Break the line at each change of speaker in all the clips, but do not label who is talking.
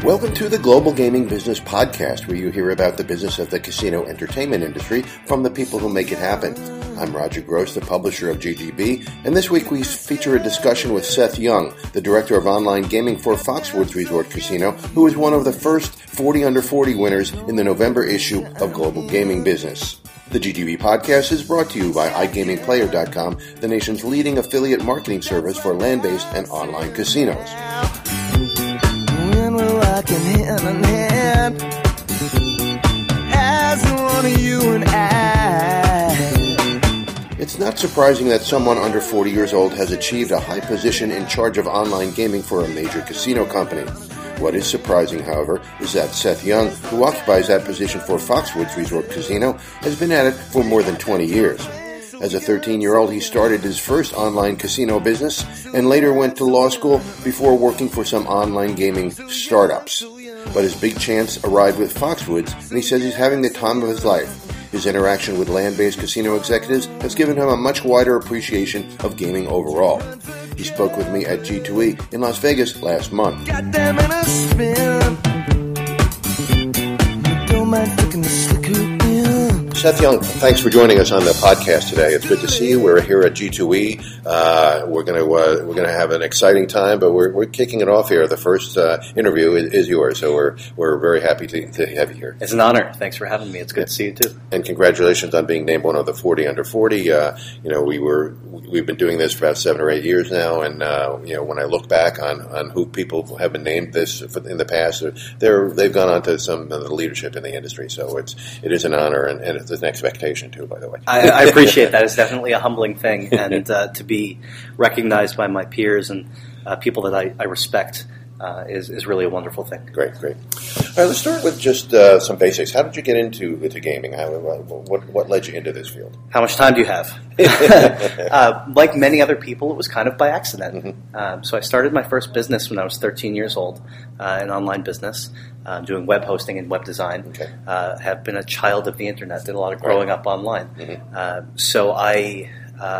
Welcome to the Global Gaming Business Podcast, where you hear about the business of the casino entertainment industry from the people who make it happen. I'm Roger Gross, the publisher of GGB, and this week we feature a discussion with Seth Young, the director of online gaming for Foxwoods Resort Casino, who is one of the first 40 under 40 winners in the November issue of Global Gaming Business. The GGB podcast is brought to you by iGamingPlayer.com, the nation's leading affiliate marketing service for land-based and online casinos.
Hand in hand as one of you and I.
It's not surprising that someone under 40 years old has achieved a high position in charge of online gaming for a major casino company. What is surprising, however, is that Seth Young, who occupies that position for Foxwoods Resort Casino, has been at it for more than 20 years. As a 13-year-old, he started his first online casino business and later went to law school before working for some online gaming startups. But his big chance arrived with Foxwoods, and he says he's having the time of his life. His interaction with land-based casino executives has given him a much wider appreciation of gaming overall. He spoke with me at G2E in Las Vegas last month.
Got them in a spin. Don't mind flicking the slicker in.
Seth Young, thanks for joining us on the podcast today. It's good to see you. We're here at G2E. We're going to have an exciting time, but we're kicking it off here. The first interview is yours, so we're very happy to have you here.
It's an honor. Thanks for having me. It's good to see you too.
And congratulations on being named one of the 40 under 40. We've been doing this for about 7 or 8 years now, and when I look back on who people have been named this in the past, they've gone on to some of the leadership in the industry. So it is an honor, and it's an expectation too, by the way.
I appreciate that. It's definitely a humbling thing, and to be recognized by my peers and people that I respect is really a wonderful thing.
Great. All right, let's start with just some basics. How did you get into gaming? What led you into this field?
How much time do you have? Like many other people, it was kind of by accident.
Mm-hmm.
So I started my first business when I was 13 years old, an online business, doing web hosting and web design.
Okay.
Have been a child of the internet, did a lot of growing up online.
Mm-hmm.
So I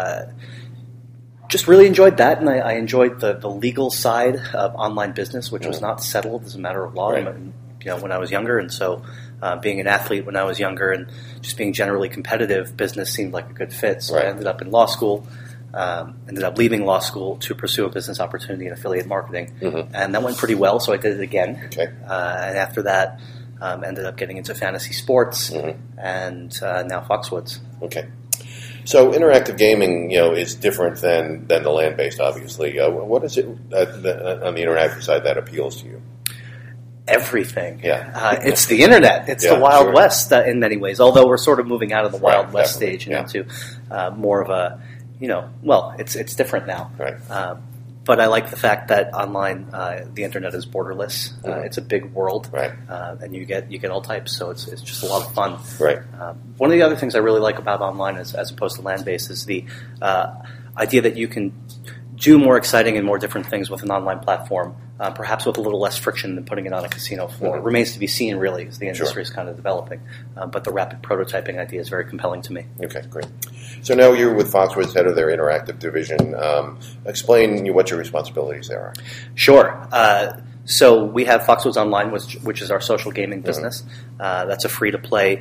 just really enjoyed that, and I enjoyed the legal side of online business, which was not settled as a matter of law.
Right.
When I was younger, and so being an athlete when I was younger and just being generally competitive, business seemed like a good fit. So
right.
I ended up in law school, ended up leaving law school to pursue a business opportunity in affiliate marketing,
mm-hmm.
and that went pretty well, so I did it again.
Okay.
And after that, ended up getting into fantasy sports,
mm-hmm.
and now Foxwoods.
Okay. So interactive gaming, is different than the land-based, obviously. What is it on the interactive side that appeals to you?
Everything.
Yeah.
It's the internet. It's the Wild West in many ways, although we're sort of moving out of the Wild West stage and into more of a, it's different now.
Right.
But I like the fact that online, the internet is borderless.
Mm-hmm.
It's a big world,
right.
And you get all types, so it's just a lot of fun.
Right.
One of the other things I really like about online, as opposed to land-based, is the idea that you can do more exciting and more different things with an online platform, perhaps with a little less friction than putting it on a casino floor.
Mm-hmm.
It remains to be seen, really, as the industry is
Sure.
kind of developing. But the rapid prototyping idea is very compelling to me.
Okay, great. So now you're with Foxwoods, head of their interactive division. Explain what your responsibilities there are.
Sure. So we have Foxwoods Online, which is our social gaming business. Mm-hmm. That's a free-to-play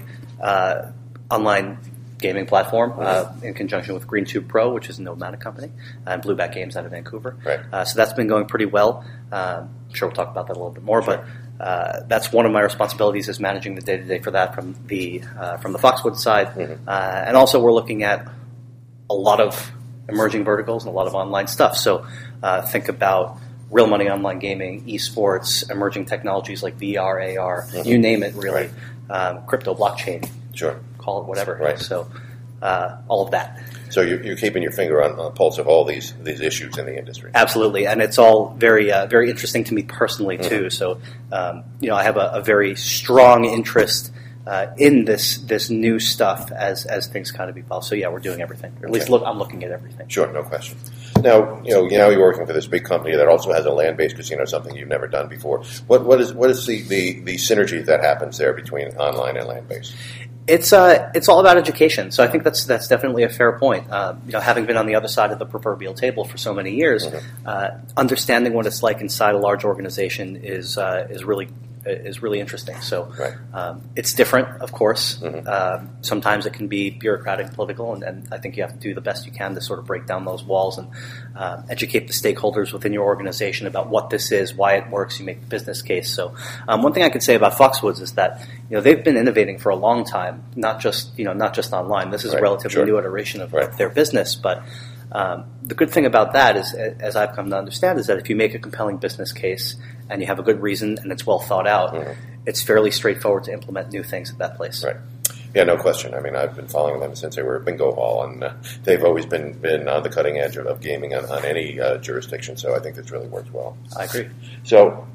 online gaming platform in conjunction with GreenTube Pro, which is a Nomadic company, and Blueback Games out of Vancouver.
Right.
So that's been going pretty well. I'm sure we'll talk about that a little bit more, sure. But that's one of my responsibilities is managing the day-to-day for that from the Foxwoods side. Mm-hmm. And also we're looking at a lot of emerging verticals and a lot of online stuff. So think about real money online gaming, esports, emerging technologies like VR, AR, mm-hmm. you name it, really. Right. Crypto, blockchain.
Sure.
Call it whatever.
Right.
So all of that.
So you're keeping your finger on the pulse of all these issues in the industry.
Absolutely, and it's all very very interesting to me personally too. Mm-hmm. So I have a very strong interest in this new stuff as things kind of evolve. So yeah, we're doing everything. Or at least I'm looking at everything.
Sure, no question. Now, now you're working for this big company that also has a land-based casino, something you've never done before. What is the synergy that happens there between online and land-based?
It's all about education. So I think that's definitely a fair point. Having been on the other side of the proverbial table for so many years, understanding what it's like inside a large organization is really interesting. So it's different, of course. Sometimes it can be bureaucratic and political, and I think you have to do the best you can to sort of break down those walls and educate the stakeholders within your organization about what this is, why it works. You make the business case. So one thing I could say about Foxwoods is that they've been innovating for a long time, not just online. This is a relatively new iteration of their business, but the good thing about that is, as I've come to understand, is that if you make a compelling business case and you have a good reason and it's well thought out, it's fairly straightforward to implement new things at that place.
Right. Yeah, no question. I mean, I've been following them since they were at Bingo Hall, and they've always been on the cutting edge of gaming on any jurisdiction, so I think this really works well.
I agree.
So,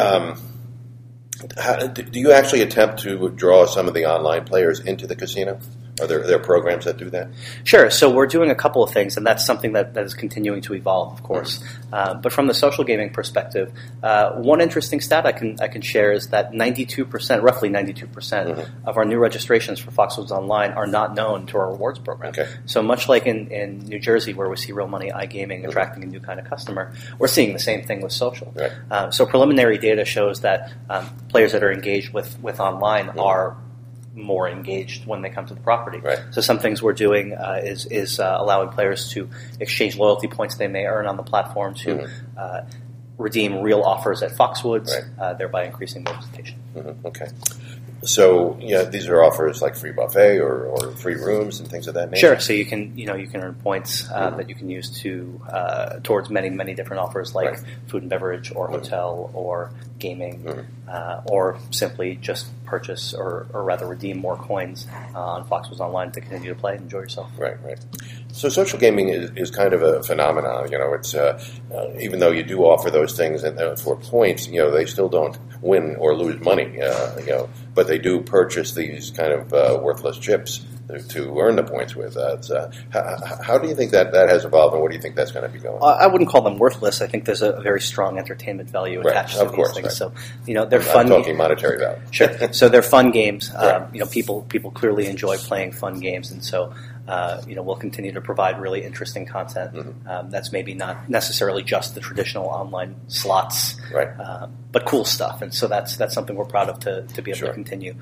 do you actually attempt to draw some of the online players into the casino? Are there programs that do that?
Sure. So we're doing a couple of things, and that's something that is continuing to evolve, of course. But from the social gaming perspective, one interesting stat I can share is that roughly 92% of our new registrations for Foxwoods Online are not known to our rewards program.
Okay.
So much like in New Jersey, where we see real money iGaming attracting a new kind of customer, we're seeing the same thing with social.
Right.
So preliminary data shows that players that are engaged with online are more engaged when they come to the property.
Right.
So some things we're doing is allowing players to exchange loyalty points they may earn on the platform to redeem real offers at Foxwoods, thereby increasing their visitation.
Okay. So these are offers like free buffet or free rooms and things of that nature.
Sure. So you can earn points that you can use towards many different offers like food and beverage or hotel or gaming or simply just purchase or rather redeem more coins on Foxwoods Online to continue to play and enjoy yourself.
Right. So social gaming is kind of a phenomenon. It's even though you do offer those things for points, they still don't win or lose money. But they do purchase these kind of worthless chips to earn the points with. How do you think that has evolved, and what do you think that's going to be going?
I wouldn't call them worthless. I think there's a very strong entertainment value attached to these things. So, they're fun.
I'm talking monetary value.
Sure. So they're fun games. People clearly enjoy playing fun games, and so we'll continue to provide really interesting content. That's maybe not necessarily just the traditional online slots, but cool stuff. And so that's something we're proud of to be able to continue.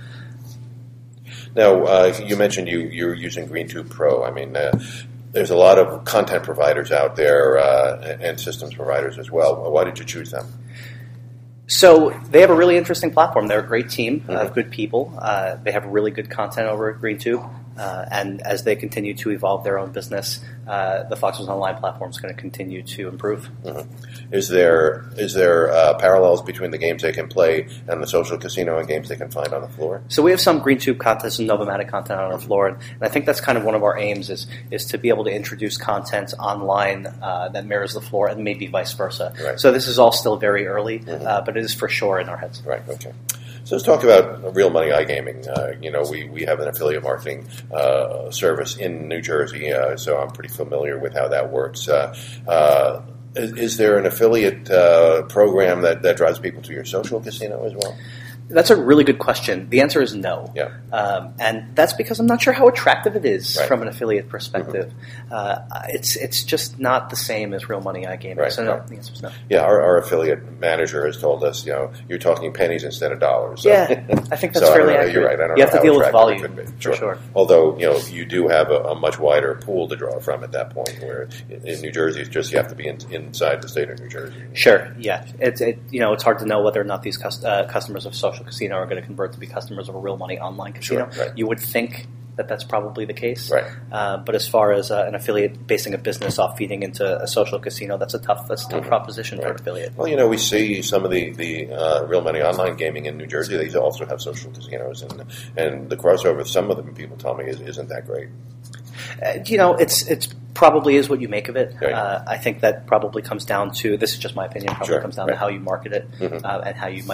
Now, you mentioned you're using GreenTube Pro. I mean, there's a lot of content providers out there and systems providers as well. Why did you choose them?
So they have a really interesting platform. They're a great team of good people. They have really good content over at GreenTube. And as they continue to evolve their own business, the Foxwoods Online platform is going to continue to improve.
Is there parallels between the games they can play and the social casino and games they can find on the floor? So
we have some GreenTube content, some Novomatic content on our floor, and I think that's kind of one of our aims is to be able to introduce content online that mirrors the floor, and maybe vice versa.
Right.
So this is all still very early, but it is for sure in our heads.
Right. Okay. So let's talk about Real Money iGaming. We have an affiliate marketing service in New Jersey, so I'm pretty familiar with how that works. Is there an affiliate program that drives people to your social casino as well?
That's a really good question. The answer is no.
Yeah.
And that's because I'm not sure how attractive it is from an affiliate perspective. It's just not the same as Real Money iGaming.
Right.
So no, the answer is no.
Yeah, our affiliate manager has told us, you're talking pennies instead of dollars. So.
Yeah, I think that's fairly accurate.
You're right. I don't
you
know
have to deal with volume,
for
sure.
Although, you do have a much wider pool to draw from at that point, where in New Jersey, it's just you have to be inside the state of New Jersey.
Sure, yeah. It's hard to know whether or not these customers of social casino are going to convert to be customers of a Real Money online casino.
Sure, right.
You would think that's probably the case.
Right.
But as far as an affiliate basing a business off feeding into a social casino, that's a tough proposition for an affiliate.
Well, we see some of the Real Money online gaming in New Jersey. They also have social casinos, and the crossover. Some of them people tell me isn't that great.
It's probably is what you make of it.
Right.
I think that probably comes down to, this is just my opinion, comes down to how you market it and how you might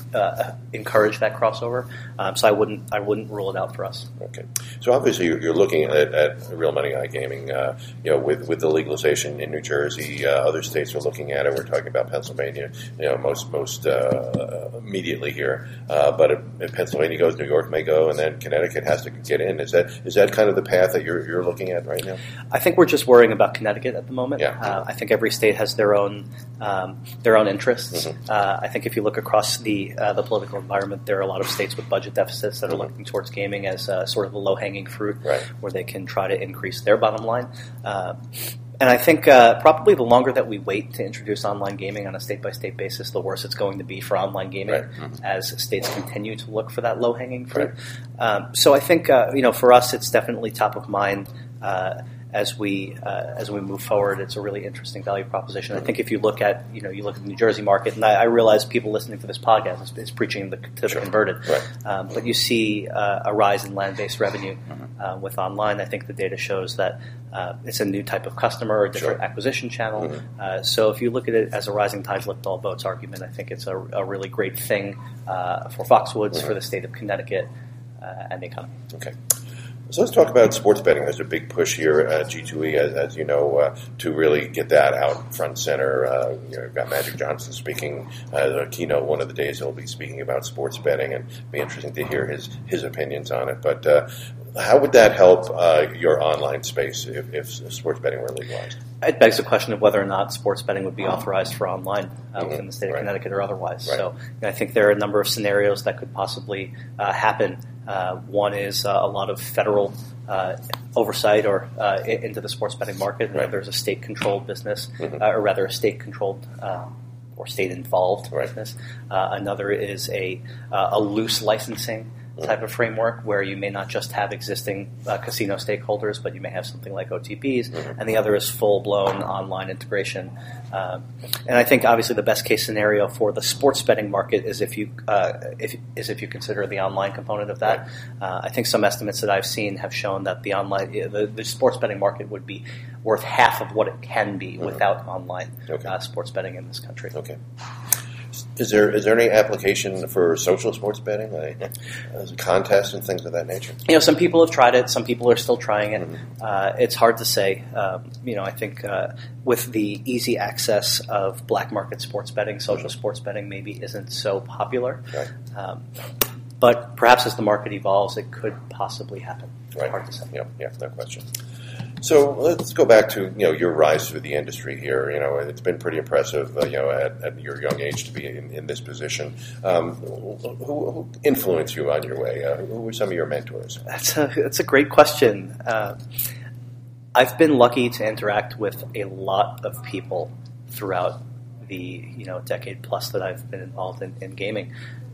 encourage that crossover. So I wouldn't rule it out for us.
Okay. So obviously you're looking at Real Money iGaming, with the legalization in New Jersey. Other states are looking at it. We're talking about Pennsylvania, most immediately here. But if Pennsylvania goes, New York may go, and then Connecticut has to get in. Is that kind of the path that you're looking at right now?
I think we're just worrying about Connecticut at the moment.
Yeah.
I think every state has their own interests.
Mm-hmm.
I think if you look across the political environment, there are a lot of states with budget deficits that are looking towards gaming as sort of a low-hanging fruit,
right,
where they can try to increase their bottom line. And I think probably the longer that we wait to introduce online gaming on a state-by-state basis, the worse it's going to be for online gaming,
right, mm-hmm,
as states continue to look for that low-hanging fruit.
Right.
So I think for us, it's definitely top of mind. As we move forward, it's a really interesting value proposition. I think if you look at the New Jersey market, and I realize people listening to this podcast is preaching to the converted,
right,
but you see a rise in land-based revenue with online. I think the data shows that it's a new type of customer, a different acquisition channel.
Mm-hmm.
So if you look at it as a rising tides lift all boats argument, I think it's a really great thing for Foxwoods,
mm-hmm,
for the state of Connecticut, and the economy.
Okay. So let's talk about sports betting. There's a big push here at G2E, as you know, to really get that out front and center. You've got Magic Johnson speaking as a keynote one of the days. He'll be speaking about sports betting, and it'll be interesting to hear his opinions on it. But how would that help your online space if sports betting were legalized?
It begs the question of whether or not sports betting would be authorized for online within the state of Connecticut or otherwise.
Right.
So I think there are a number of scenarios that could possibly happen. One is a lot of federal oversight or into the sports betting market.
Right.
There's a state-controlled business,
mm-hmm,
or rather a state-controlled or state-involved
right,
business. Another is a loose licensing type of framework where you may not just have existing casino stakeholders, but you may have something like OTPs,
mm-hmm,
and the other is full-blown online integration. And I think obviously the best case scenario for the sports betting market is if you consider the online component of that.
Right.
I think some estimates that I've seen have shown that the sports betting market would be worth half of what it can be, mm-hmm, without online sports betting in this country.
Okay. Is there any application for social sports betting, as a contest and things of that nature?
Some people have tried it. Some people are still trying it.
Mm-hmm.
It's hard to say. I think with the easy access of black market sports betting, social
mm-hmm, sports
betting maybe isn't so popular.
Right.
But perhaps as the market evolves, it could possibly happen.
Right.
Hard to say.
Yeah, no question. So let's go back to your rise through the industry here. It's been pretty impressive. At your young age to be in this position. Who influenced you on your way? Who were some of your mentors?
That's a great question. I've been lucky to interact with a lot of people throughout the decade plus that I've been involved in gaming.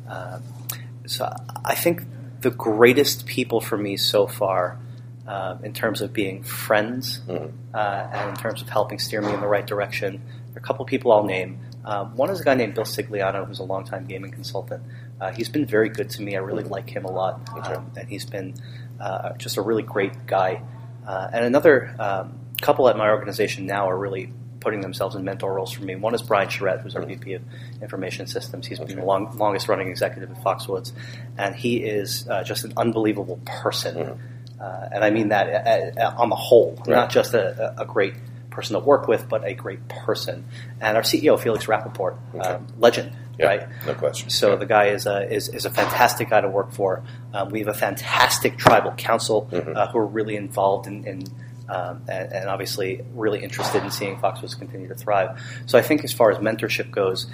So I think the greatest people for me so far, in terms of being friends,
mm-hmm,
and in terms of helping steer me in the right direction, there are a couple of people I'll name. One is a guy named Bill Sigliano, who's a longtime gaming consultant. He's been very good to me. I really like him a lot, and he's been just a really great guy. And another couple at my organization now are really putting themselves in mentor roles for me. One is Brian Charette, who's our VP of Information Systems. He's been the longest running executive at Foxwoods, and he is just an unbelievable person.
Mm-hmm.
And I mean that on the whole,
right,
not just a great person to work with, but a great person. And our CEO, Felix Rappaport, legend,
yeah,
right?
No question.
So the guy is a fantastic guy to work for. We have a fantastic tribal council,
mm-hmm,
who are really involved and obviously really interested in seeing Foxwoods continue to thrive. So I think as far as mentorship goes,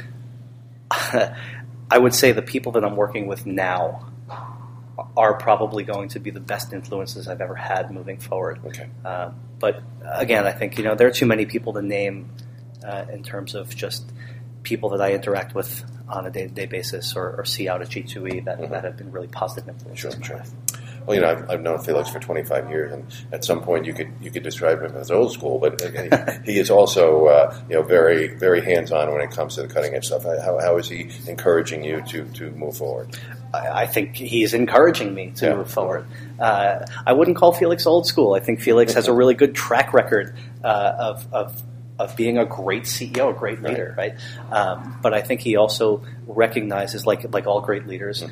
I would say the people that I'm working with now are probably going to be the best influences I've ever had moving forward.
Okay.
But again, I think there are too many people to name in terms of just people that I interact with on a day-to-day basis or see out at G2E that have been really positive influences in my life.
Well, I've known Felix for 25 years, and at some point you could describe him as old school, but he is also very, very hands-on when it comes to the cutting-edge stuff. How is he encouraging you to move forward?
I think he's encouraging me to move forward. I wouldn't call Felix old school. I think Felix has a really good track record of of being a great CEO, a great leader, right? But I think he also recognizes, like all great leaders,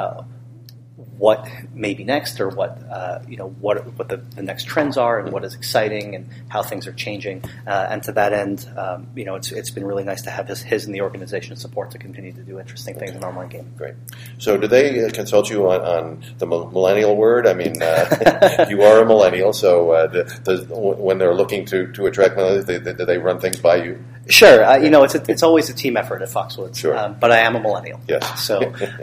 what may be next, or what the next trends are, and what is exciting, and how things are changing. And to that end, it's been really nice to have his and the organization's support to continue to do interesting things in online gaming.
Great. So, do they consult you on the millennial word? I mean, you are a millennial, so when they're looking to attract millennials, do they run things by you?
Sure. It's always a team effort at Foxwoods.
Sure.
But I am a millennial.
Yes.
So,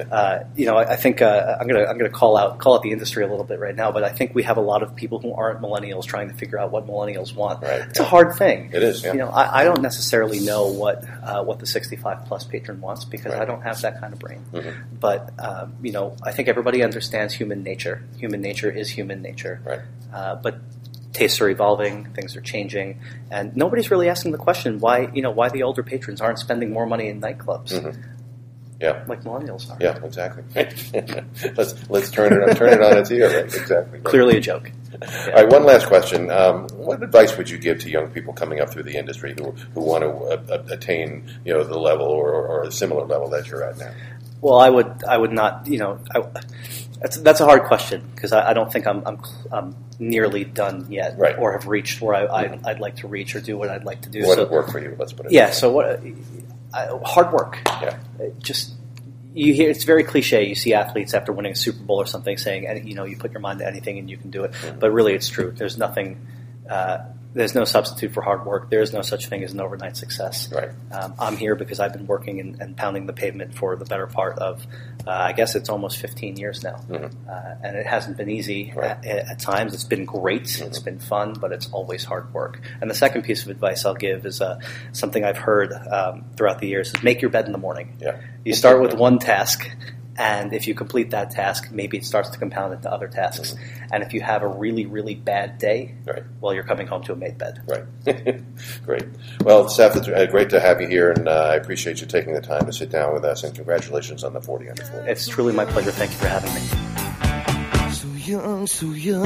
I think I'm gonna call out the industry a little bit right now. But I think we have a lot of people who aren't millennials trying to figure out what millennials want.
Right.
It's a hard thing.
It is. Yeah.
I don't necessarily know what the 65 plus patron wants, because I don't have that kind of brain. Mm-hmm. But I think everybody understands human nature. Human nature is human nature.
Right.
But tastes are evolving, things are changing, and nobody's really asking the question why the older patrons aren't spending more money in nightclubs.
Mm-hmm. Yeah,
like millennials are.
Yeah, exactly. let's turn it on its ear. Right? Exactly. Right.
Clearly a joke.
Yeah. All right, one last question. What advice would you give to young people coming up through the industry who want to attain the level or a similar level that you're at now?
Well, I would not. That's a hard question, because I don't think I'm nearly done yet,
right,
or have reached where I'd like to reach, or do what I'd like to do.
What would work for you? Let's put it.
Yeah. So what? Hard work.
Yeah.
Just you hear it's very cliche. You see athletes after winning a Super Bowl or something saying, you put your mind to anything and you can do it. Mm-hmm. But really, it's true. There's nothing. There's no substitute for hard work. There is no such thing as an overnight success.
Right.
I'm here because I've been working and pounding the pavement for the better part of, I guess it's almost 15 years now. Mm-hmm. And it hasn't been easy at times. It's been great. Mm-hmm. It's been fun, but it's always hard work. And the second piece of advice I'll give is something I've heard throughout the years is make your bed in the morning.
Yeah.
You start with one task, and if you complete that task, maybe it starts to compound into other tasks. Mm-hmm. And if you have a really, really bad day, well, you're coming home to a made bed.
Right. Great. Well, Seth, it's great to have you here, and I appreciate you taking the time to sit down with us, and congratulations on the 40 under 40.
It's truly my pleasure. Thank you for having me.
So young, so young.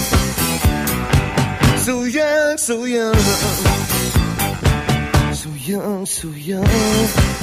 So young, so young. So young, so young.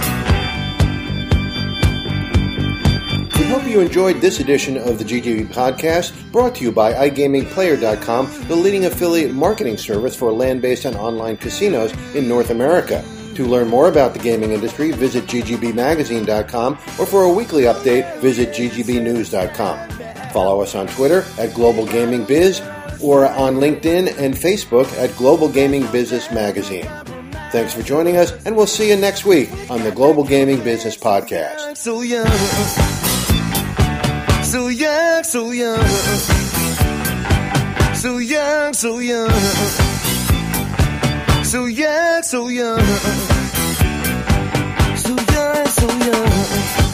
We hope you enjoyed this edition of the GGB podcast, brought to you by iGamingPlayer.com, the leading affiliate marketing service for land-based and online casinos in North America. To learn more about the gaming industry, visit ggbmagazine.com, or for a weekly update, visit ggbnews.com. Follow us on Twitter at Global Gaming Biz, or on LinkedIn and Facebook at Global Gaming Business Magazine. Thanks for joining us, and we'll see you next week on the Global Gaming Business Podcast.
So young. So young, so young, so young, so young, so young, so young, so young, so young.